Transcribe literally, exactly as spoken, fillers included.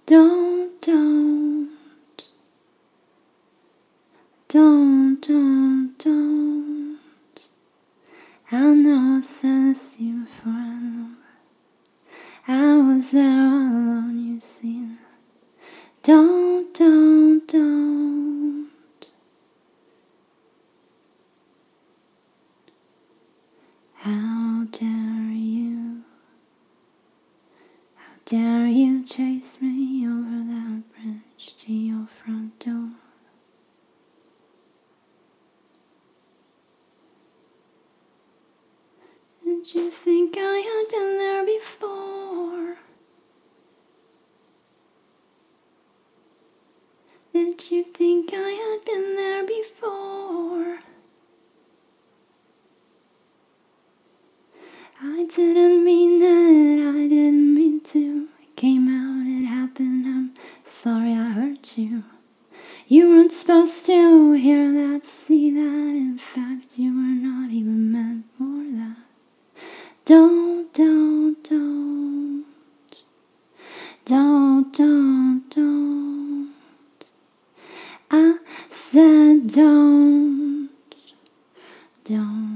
Don't, don't, don't, don't, don't. I know I says you forever. I was there all alone, you see. Don't, don't, don't. How dare you? How dare you chase me over that bridge to your front door? Did you think I had been there before? Did you think I had been there before? I didn't mean it, I didn't mean to. It came out, it happened, I'm sorry I hurt you. You weren't supposed to hear that, see that. In fact, you were not even meant for that. Don't, don't, don't. Don't, don't, don't. I said don't, don't.